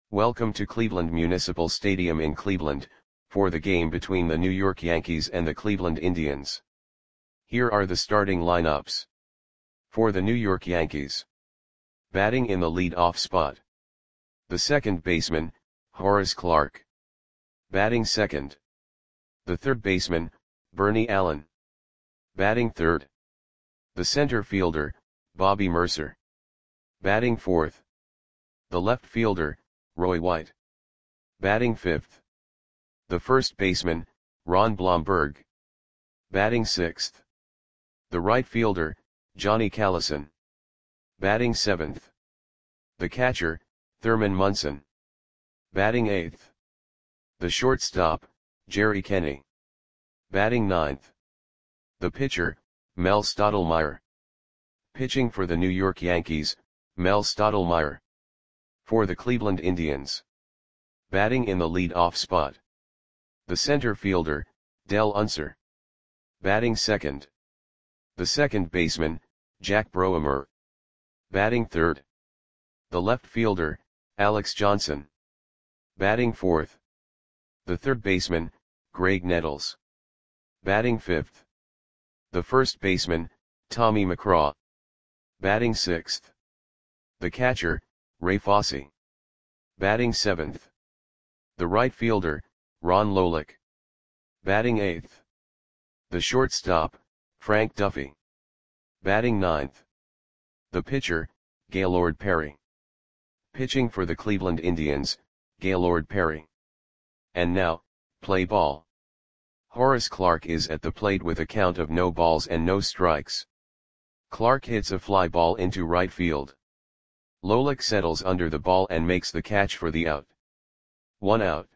Welcome to Cleveland Municipal Stadium in Cleveland, for the game between the New York Yankees and the Cleveland Indians. Here are the starting lineups. For the New York Yankees. Batting in the lead-off spot. The second baseman, Horace Clarke. Batting second. The third baseman, Bernie Allen. Batting third. The center fielder, Bobby Murcer. Batting fourth. The left fielder, Roy White. Batting fifth. The first baseman, Ron Blomberg. Batting sixth. The right fielder, Johnny Callison. Batting seventh. The catcher, Thurman Munson. Batting eighth. The shortstop, Jerry Kenney. Batting ninth. The pitcher, Mel Stottlemyre. Pitching for the New York Yankees, Mel Stottlemyre. For the Cleveland Indians. Batting in the lead-off spot. The center fielder, Del Unser. Batting second. The second baseman, Jack Broemer. Batting third. The left fielder, Alex Johnson. Batting fourth. The third baseman, Graig Nettles. Batting fifth. The first baseman, Tommy McGraw. Batting sixth. The catcher, Ray Fosse. Batting seventh. The right fielder, Ron Lolick. Batting eighth. The shortstop, Frank Duffy. Batting ninth. The pitcher, Gaylord Perry. Pitching for the Cleveland Indians, Gaylord Perry. And now, play ball. Horace Clarke is at the plate with a count of no balls and no strikes. Clarke hits a fly ball into right field. Lolick settles under the ball and makes the catch for the out. 1 out.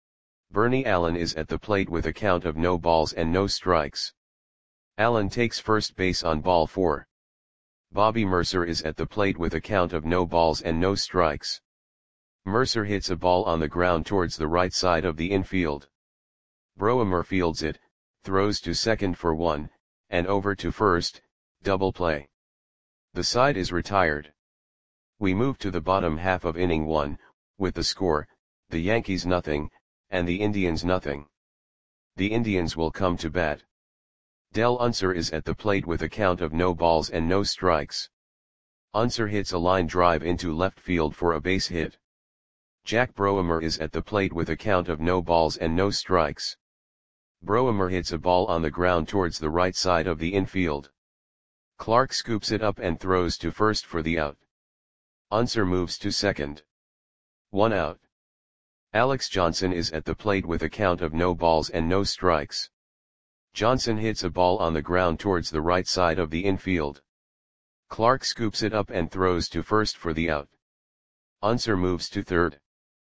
Bernie Allen is at the plate with a count of no balls and no strikes. Allen takes first base on ball 4. Bobby Murcer is at the plate with a count of no balls and no strikes. Murcer hits a ball on the ground towards the right side of the infield. Broemer fields it, throws to second for 1, and over to first, double play. The side is retired. We move to the bottom half of inning 1, with the score, the Yankees nothing, and the Indians nothing. The Indians will come to bat. Del Unser is at the plate with a count of no balls and no strikes. Unser hits a line drive into left field for a base hit. Jack Broemer is at the plate with a count of no balls and no strikes. Broemer hits a ball on the ground towards the right side of the infield. Clarke scoops it up and throws to first for the out. Unser moves to second. 1 out. Alex Johnson is at the plate with a count of no balls and no strikes. Johnson hits a ball on the ground towards the right side of the infield. Clarke scoops it up and throws to first for the out. Unser moves to third.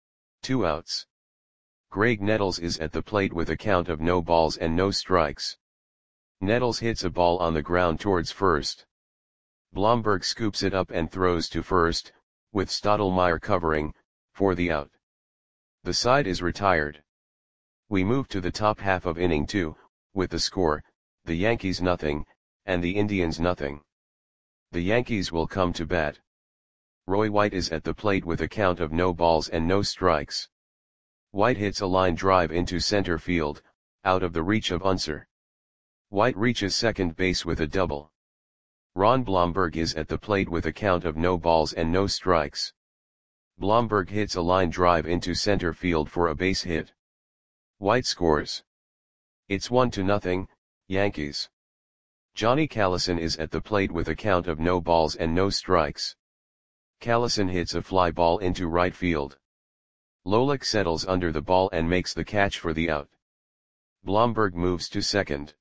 2 outs. Graig Nettles is at the plate with a count of no balls and no strikes. Nettles hits a ball on the ground towards first. Blomberg scoops it up and throws to first, with Stottlemyre covering, for the out. The side is retired. We move to the top half of inning 2, with the score, the Yankees nothing, and the Indians nothing. The Yankees will come to bat. Roy White is at the plate with a count of no balls and no strikes. White hits a line drive into center field, out of the reach of Unser. White reaches second base with a double. Ron Blomberg is at the plate with a count of no balls and no strikes. Blomberg hits a line drive into center field for a base hit. White scores. It's 1-0, Yankees. Johnny Callison is at the plate with a count of no balls and no strikes. Callison hits a fly ball into right field. Lolick settles under the ball and makes the catch for the out. Blomberg moves to second.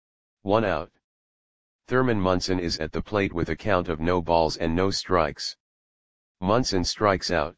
1 out. Thurman Munson is at the plate with a count of no balls and no strikes. Munson strikes out.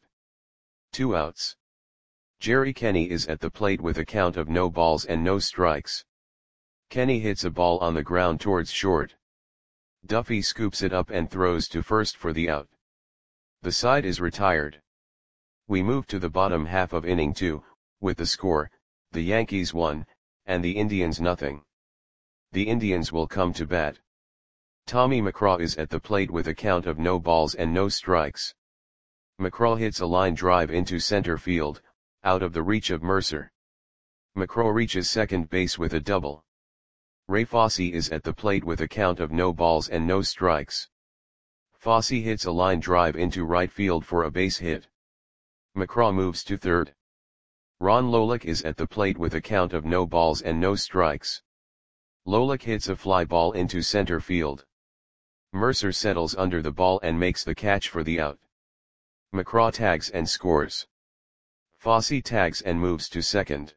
2 outs. Jerry Kenney is at the plate with a count of no balls and no strikes. Kenney hits a ball on the ground towards short. Duffy scoops it up and throws to first for the out. The side is retired. We move to the bottom half of inning 2, with the score, the Yankees 1, and the Indians nothing. The Indians will come to bat. Tommy McGraw is at the plate with a count of no balls and no strikes. McCraw hits a line drive into center field, out of the reach of Mercer. McCraw reaches second base with a double. Ray Fosse is at the plate with a count of no balls and no strikes. Fosse hits a line drive into right field for a base hit. McCraw moves to third. Ron Lolick is at the plate with a count of no balls and no strikes. Lolick hits a fly ball into center field. Mercer settles under the ball and makes the catch for the out. McCraw tags and scores. Fosse tags and moves to second.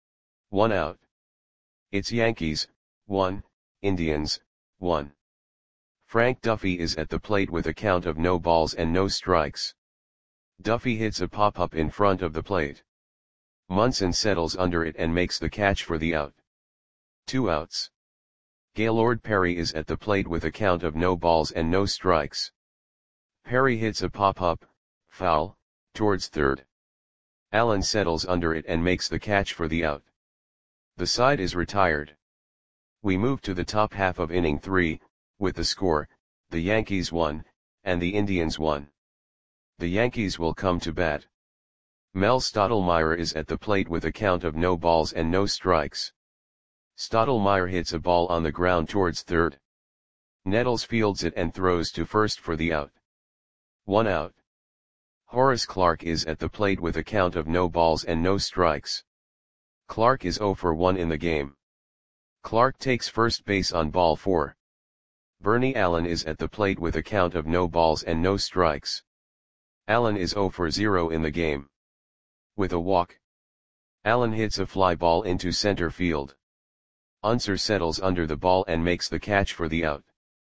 1 out. It's Yankees, 1, Indians, 1. Frank Duffy is at the plate with a count of no balls and no strikes. Duffy hits a pop-up in front of the plate. Munson settles under it and makes the catch for the out. 2 outs. Gaylord Perry is at the plate with a count of no balls and no strikes. Perry hits a pop-up, foul, towards third. Allen settles under it and makes the catch for the out. The side is retired. We move to the top half of inning 3, with the score, the Yankees 1, and the Indians 1. The Yankees will come to bat. Mel Stottlemyre is at the plate with a count of no balls and no strikes. Stottlemyre hits a ball on the ground towards third. Nettles fields it and throws to first for the out. 1 out. Horace Clarke is at the plate with a count of no balls and no strikes. Clarke is 0 for 1 in the game. Clarke takes first base on ball 4. Bernie Allen is at the plate with a count of no balls and no strikes. Allen is 0 for 0 in the game. With a walk, Allen hits a fly ball into center field. Unser settles under the ball and makes the catch for the out.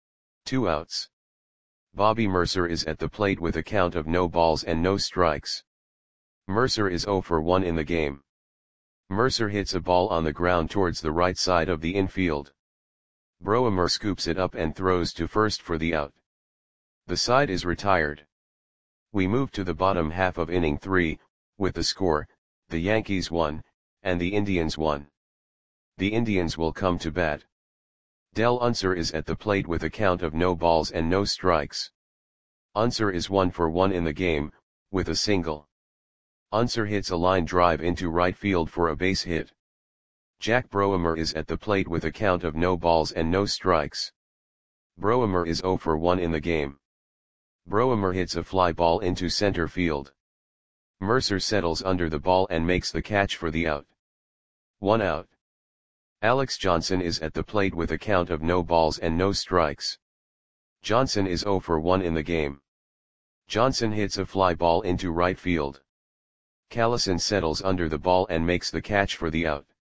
2 outs. Bobby Mercer is at the plate with a count of no balls and no strikes. Mercer is 0 for 1 in the game. Mercer hits a ball on the ground towards the right side of the infield. Broemer scoops it up and throws to first for the out. The side is retired. We move to the bottom half of inning 3, with the score, the Yankees 1, and the Indians 1. The Indians will come to bat. Del Unser is at the plate with a count of no balls and no strikes. Unser is 1 for 1 in the game, with a single. Unser hits a line drive into right field for a base hit. Jack Broemer is at the plate with a count of no balls and no strikes. Broemer is 0 for 1 in the game. Broemer hits a fly ball into center field. Mercer settles under the ball and makes the catch for the out. 1 out. Alex Johnson is at the plate with a count of no balls and no strikes. Johnson is 0 for 1 in the game. Johnson hits a fly ball into right field. Callison settles under the ball and makes the catch for the out.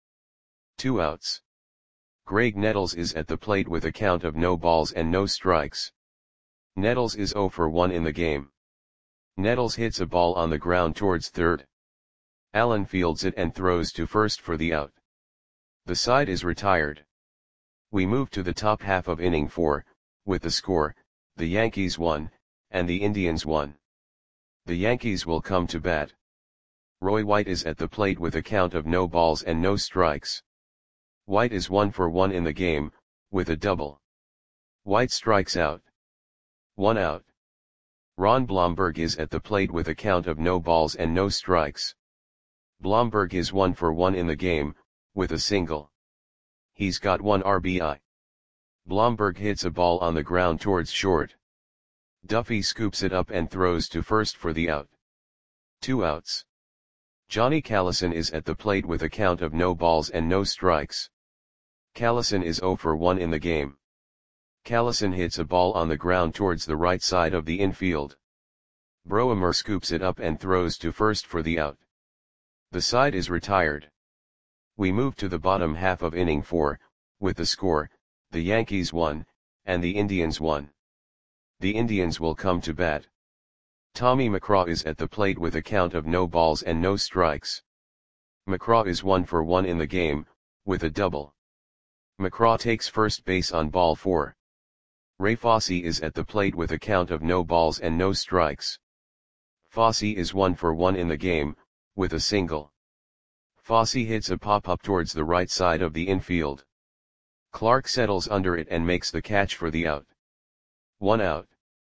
2 outs. Greg Nettles is at the plate with a count of no balls and no strikes. Nettles is 0 for 1 in the game. Nettles hits a ball on the ground towards third. Allen fields it and throws to first for the out. The side is retired. We move to the top half of inning 4, with the score, the Yankees 1, and the Indians 1. The Yankees will come to bat. Roy White is at the plate with a count of no balls and no strikes. White is 1 for 1 in the game, with a double. White strikes out. 1 out. Ron Blomberg is at the plate with a count of no balls and no strikes. Blomberg is 1 for 1 in the game, with a single. He's got 1 RBI. Blomberg hits a ball on the ground towards short. Duffy scoops it up and throws to first for the out. 2 outs. Johnny Callison is at the plate with a count of no balls and no strikes. Callison is 0 for 1 in the game. Callison hits a ball on the ground towards the right side of the infield. Broemer scoops it up and throws to first for the out. The side is retired. We move to the bottom half of inning 4, with the score, the Yankees 1, and the Indians 1. The Indians will come to bat. Tommy McCraw is at the plate with a count of no balls and no strikes. McCraw is 1 for 1 in the game, with a double. McCraw takes first base on ball 4. Ray Fosse is at the plate with a count of no balls and no strikes. Fosse is 1 for 1 in the game, with a single. Fosse hits a pop-up towards the right side of the infield. Clarke settles under it and makes the catch for the out. 1 out.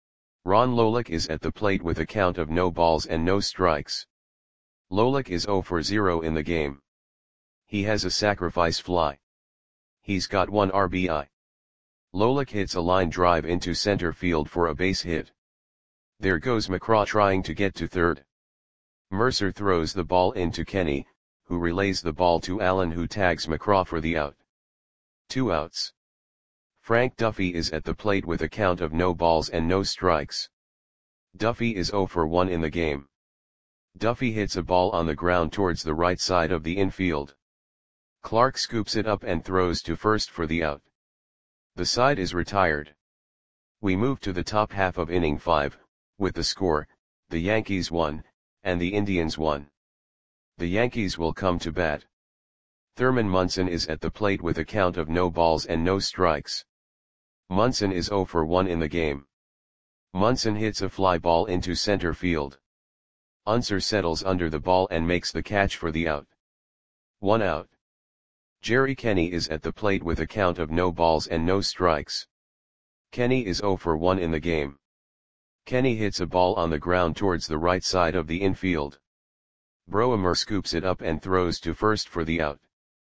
Ron Lolick is at the plate with a count of no balls and no strikes. Lolick is 0 for 0 in the game. He has a sacrifice fly. He's got 1 RBI. Lolick hits a line drive into center field for a base hit. There goes McCraw trying to get to third. Mercer throws the ball into Kenny, who relays the ball to Allen, who tags McCraw for the out. 2 outs. Frank Duffy is at the plate with a count of no balls and no strikes. Duffy is 0 for 1 in the game. Duffy hits a ball on the ground towards the right side of the infield. Clark scoops it up and throws to first for the out. The side is retired. We move to the top half of inning 5, with the score, the Yankees 1, and the Indians 1. The Yankees will come to bat. Thurman Munson is at the plate with a count of no balls and no strikes. Munson is 0 for 1 in the game. Munson hits a fly ball into center field. Unser settles under the ball and makes the catch for the out. 1 out. Jerry Kenny is at the plate with a count of no balls and no strikes. Kenny is 0 for 1 in the game. Kenny hits a ball on the ground towards the right side of the infield. Broemer scoops it up and throws to first for the out.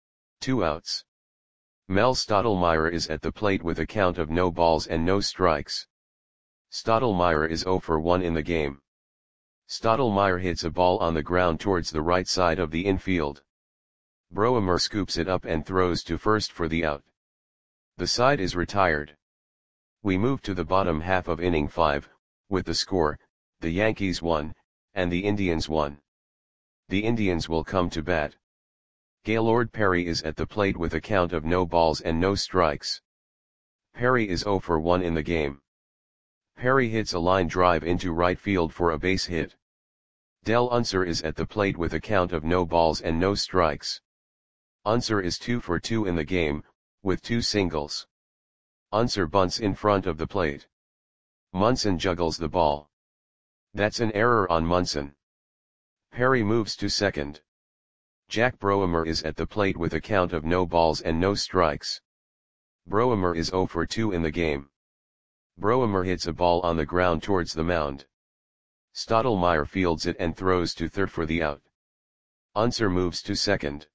2 outs. Mel Stottlemyre is at the plate with a count of no balls and no strikes. Stottlemyre is 0 for 1 in the game. Stottlemyre hits a ball on the ground towards the right side of the infield. Broemer scoops it up and throws to first for the out. The side is retired. We move to the bottom half of inning 5, with the score, the Yankees 1, and the Indians 1. The Indians will come to bat. Gaylord Perry is at the plate with a count of no balls and no strikes. Perry is 0 for 1 in the game. Perry hits a line drive into right field for a base hit. Del Unser is at the plate with a count of no balls and no strikes. Unser is 2 for 2 in the game, with 2 singles. Unser bunts in front of the plate. Munson juggles the ball. That's an error on Munson. Perry moves to second. Jack Broemer is at the plate with a count of no balls and no strikes. Broemer is 0 for 2 in the game. Broemer hits a ball on the ground towards the mound. Stottlemyre fields it and throws to third for the out. Unser moves to second.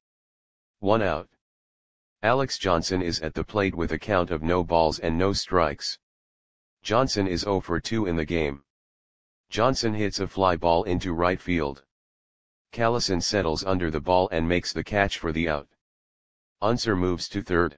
1 out. Alex Johnson is at the plate with a count of no balls and no strikes. Johnson is 0 for 2 in the game. Johnson hits a fly ball into right field. Callison settles under the ball and makes the catch for the out. Unser moves to third.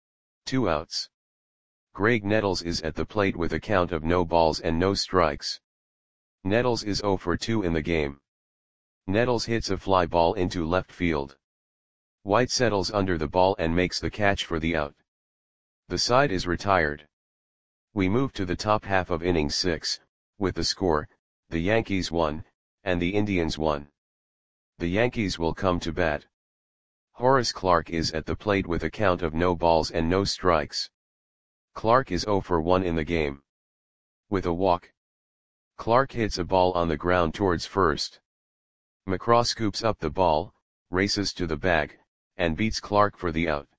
2 outs. Greg Nettles is at the plate with a count of no balls and no strikes. Nettles is 0 for 2 in the game. Nettles hits a fly ball into left field. White settles under the ball and makes the catch for the out. The side is retired. We move to the top half of inning 6, with the score, the Yankees 1, and the Indians 1. The Yankees will come to bat. Horace Clarke is at the plate with a count of no balls and no strikes. Clarke is 0 for 1 in the game. With a walk. Clarke hits a ball on the ground towards first. McCraw scoops up the ball, races to the bag, and beats Clarke for the out.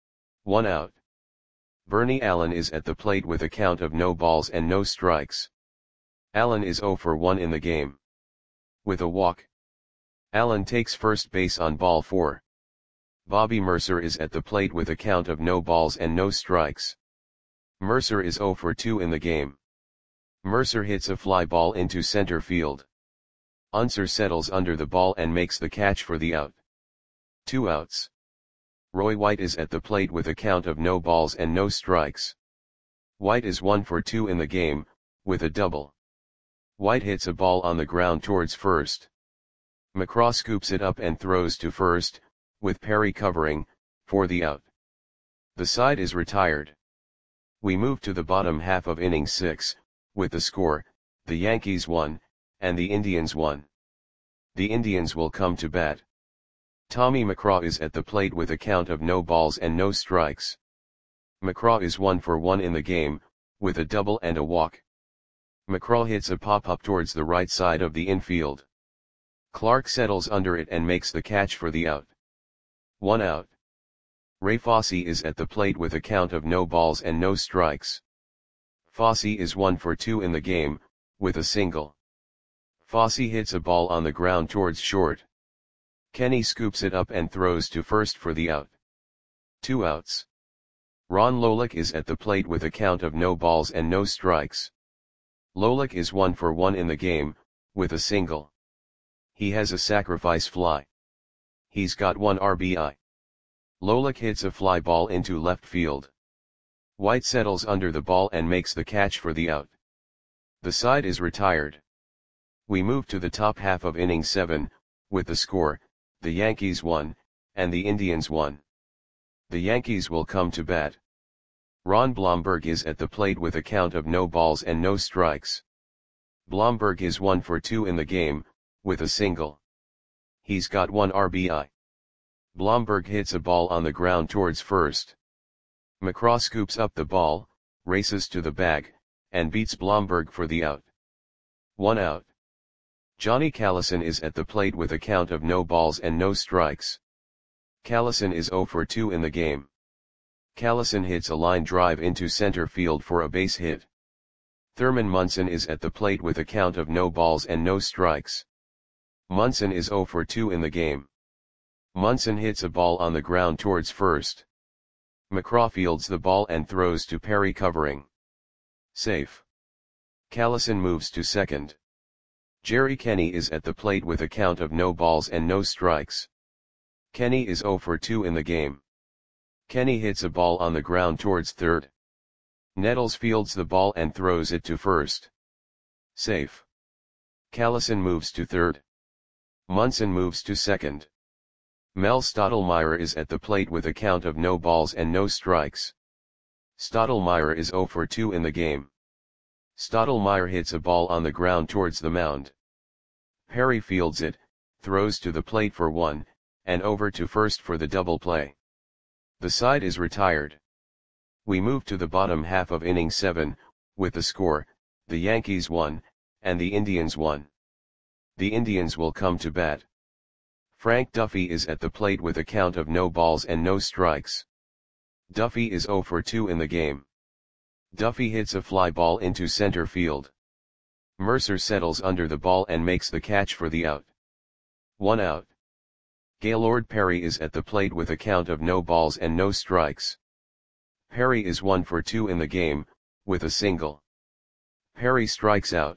1 out. Bernie Allen is at the plate with a count of no balls and no strikes. Allen is 0 for 1 in the game. With a walk. Allen takes first base on ball 4. Bobby Mercer is at the plate with a count of no balls and no strikes. Mercer is 0 for 2 in the game. Mercer hits a fly ball into center field. Unser settles under the ball and makes the catch for the out. 2 outs. Roy White is at the plate with a count of no balls and no strikes. White is 1 for 2 in the game, with a double. White hits a ball on the ground towards first. McCraw scoops it up and throws to first, with Perry covering, for the out. The side is retired. We move to the bottom half of inning 6, with the score, the Yankees 1, and the Indians 1. The Indians will come to bat. Tommy McCraw is at the plate with a count of no balls and no strikes. McCraw is 1 for 1 in the game, with a double and a walk. McCraw hits a pop-up towards the right side of the infield. Clarke settles under it and makes the catch for the out. 1 out. Ray Fosse is at the plate with a count of no balls and no strikes. Fosse is 1 for 2 in the game, with a single. Fosse hits a ball on the ground towards short. Kenny scoops it up and throws to first for the out. 2 outs. Ron Lolick is at the plate with a count of no balls and no strikes. Lolick is 1 for 1 in the game, with a single. He has a sacrifice fly. He's got 1 RBI. Lolick hits a fly ball into left field. White settles under the ball and makes the catch for the out. The side is retired. We move to the top half of inning 7, with the score, the Yankees 1, and the Indians 1. The Yankees will come to bat. Ron Blomberg is at the plate with a count of no balls and no strikes. Blomberg is 1 for 2 in the game, with a single. He's got 1 RBI. Blomberg hits a ball on the ground towards first. McCraw scoops up the ball, races to the bag, and beats Blomberg for the out. 1 out. Johnny Callison is at the plate with a count of no balls and no strikes. Callison is 0 for 2 in the game. Callison hits a line drive into center field for a base hit. Thurman Munson is at the plate with a count of no balls and no strikes. Munson is 0 for 2 in the game. Munson hits a ball on the ground towards first. McCraw fields the ball and throws to Perry covering. Safe. Callison moves to second. Jerry Kenny is at the plate with a count of no balls and no strikes. Kenny is 0 for 2 in the game. Kenny hits a ball on the ground towards third. Nettles fields the ball and throws it to first. Safe. Callison moves to third. Munson moves to second. Mel Stottlemyre is at the plate with a count of no balls and no strikes. Stottlemyre is 0 for 2 in the game. Stottlemyre hits a ball on the ground towards the mound. Perry fields it, throws to the plate for 1, and over to first for the double play. The side is retired. We move to the bottom half of inning 7, with the score, the Yankees 1, and the Indians 1. The Indians will come to bat. Frank Duffy is at the plate with a count of no balls and no strikes. Duffy is 0 for 2 in the game. Duffy hits a fly ball into center field. Mercer settles under the ball and makes the catch for the out. 1 out. Gaylord Perry is at the plate with a count of no balls and no strikes. Perry is 1 for 2 in the game, with a single. Perry strikes out.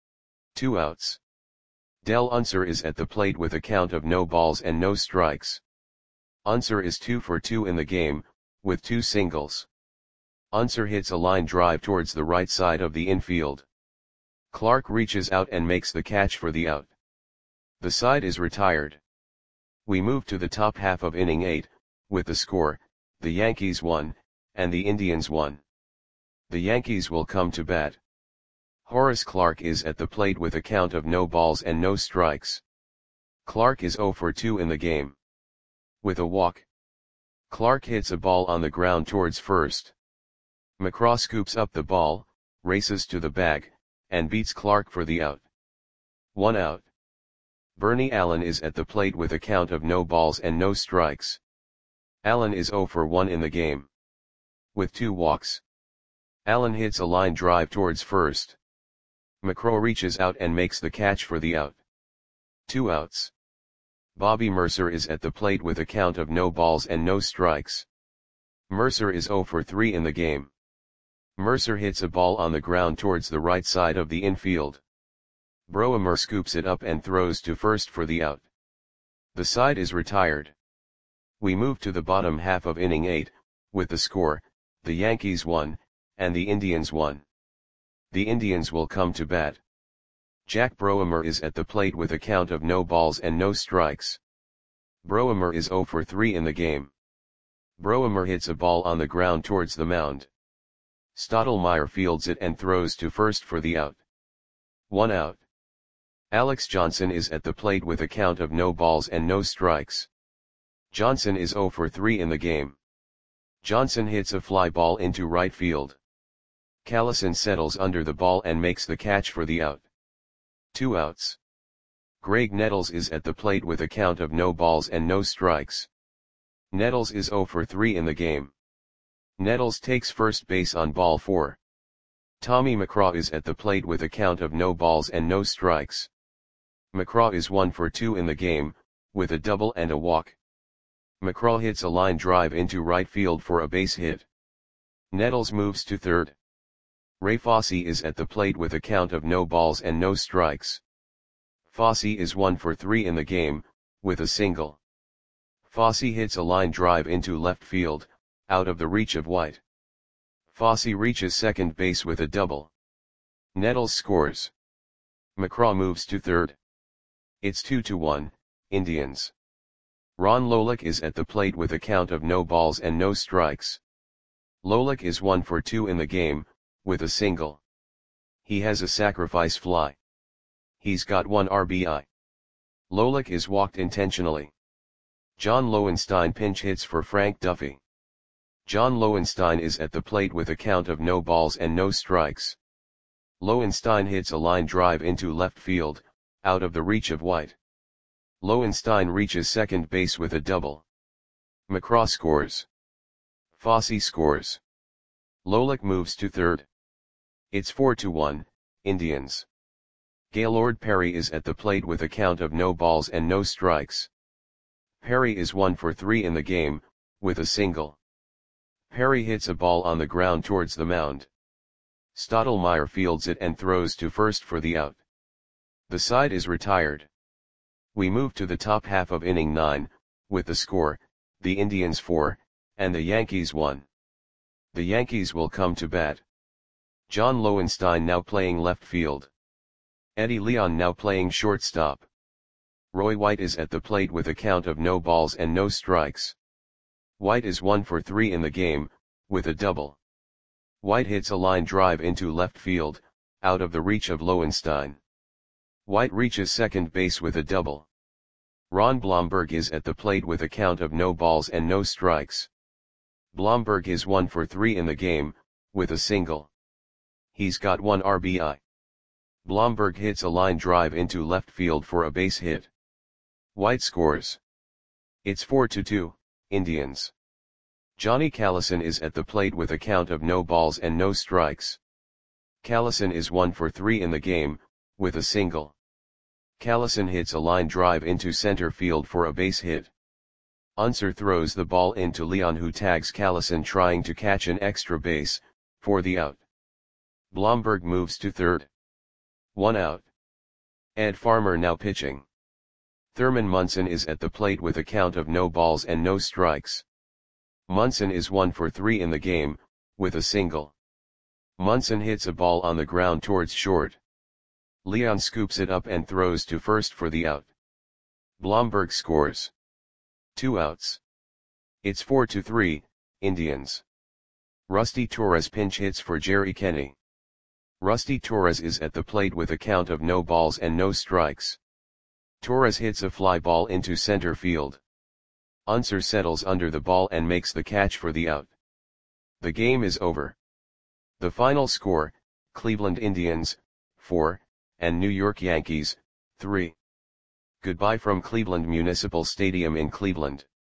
2 outs. Del Unser is at the plate with a count of no balls and no strikes. Unser is 2 for 2 in the game, with 2 singles. Unser hits a line drive towards the right side of the infield. Clark reaches out and makes the catch for the out. The side is retired. We move to the top half of inning 8, with the score, the Yankees 1, and the Indians 1. The Yankees will come to bat. Horace Clark is at the plate with a count of no balls and no strikes. Clark is 0 for 2 in the game. With a walk. Clark hits a ball on the ground towards first. McCraw scoops up the ball, races to the bag, and beats Clark for the out. 1 out. Bernie Allen is at the plate with a count of no balls and no strikes. Allen is 0 for 1 in the game. With 2 walks. Allen hits a line drive towards first. McCraw reaches out and makes the catch for the out. 2 outs. Bobby Mercer is at the plate with a count of no balls and no strikes. Mercer is 0 for 3 in the game. Mercer hits a ball on the ground towards the right side of the infield. Broemer scoops it up and throws to first for the out. The side is retired. We move to the bottom half of inning 8, with the score, the Yankees 1, and the Indians 1. The Indians will come to bat. Jack Broemer is at the plate with a count of no balls and no strikes. Broemer is 0 for 3 in the game. Broemer hits a ball on the ground towards the mound. Stottlemyre fields it and throws to first for the out. 1 out. Alex Johnson is at the plate with a count of no balls and no strikes. Johnson is 0 for 3 in the game. Johnson hits a fly ball into right field. Callison settles under the ball and makes the catch for the out. 2 outs. Greg Nettles is at the plate with a count of no balls and no strikes. Nettles is 0 for 3 in the game. Nettles takes first base on ball 4. Tommy McGraw is at the plate with a count of no balls and no strikes. McGraw is 1 for 2 in the game, with a double and a walk. McGraw hits a line drive into right field for a base hit. Nettles moves to third. Ray Fosse is at the plate with a count of no balls and no strikes. Fosse is 1 for 3 in the game, with a single. Fosse hits a line drive into left field, out of the reach of White. Fosse reaches second base with a double. Nettles scores. McGraw moves to third. It's 2-1, Indians. Ron Lolick is at the plate with a count of no balls and no strikes. Lolick is 1 for 2 in the game, with a single. He has a sacrifice fly. He's got 1 RBI. Lolick is walked intentionally. John Lowenstein pinch hits for Frank Duffy. John Lowenstein is at the plate with a count of no balls and no strikes. Lowenstein hits a line drive into left field, out of the reach of White. Lowenstein reaches second base with a double. McGraw scores. Fosse scores. Lolick moves to third. It's 4-1, Indians. Gaylord Perry is at the plate with a count of no balls and no strikes. Perry is 1 for 3 in the game, with a single. Perry hits a ball on the ground towards the mound. Stottlemyre fields it and throws to first for the out. The side is retired. We move to the top half of inning 9, with the score, the Indians 4, and the Yankees 1. The Yankees will come to bat. John Lowenstein now playing left field. Eddie Leon now playing shortstop. Roy White is at the plate with a count of no balls and no strikes. White is 1 for 3 in the game, with a double. White hits a line drive into left field, out of the reach of Lowenstein. White reaches second base with a double. Ron Blomberg is at the plate with a count of no balls and no strikes. Blomberg is 1 for 3 in the game, with a single. He's got 1 RBI. Blomberg hits a line drive into left field for a base hit. White scores. It's 4-2, Indians. Johnny Callison is at the plate with a count of no balls and no strikes. Callison is 1 for 3 in the game, with a single. Callison hits a line drive into center field for a base hit. Unser throws the ball into Leon, who tags Callison trying to catch an extra base, for the out. Blomberg moves to third. 1 out. Ed Farmer now pitching. Thurman Munson is at the plate with a count of no balls and no strikes. Munson is 1 for 3 in the game, with a single. Munson hits a ball on the ground towards short. Leon scoops it up and throws to first for the out. Blomberg scores. 2 outs. It's 4-3, Indians. Rusty Torres pinch hits for Jerry Kenny. Rusty Torres is at the plate with a count of no balls and no strikes. Torres hits a fly ball into center field. Unser settles under the ball and makes the catch for the out. The game is over. The final score, Cleveland Indians, 4, and New York Yankees, 3. Goodbye from Cleveland Municipal Stadium in Cleveland.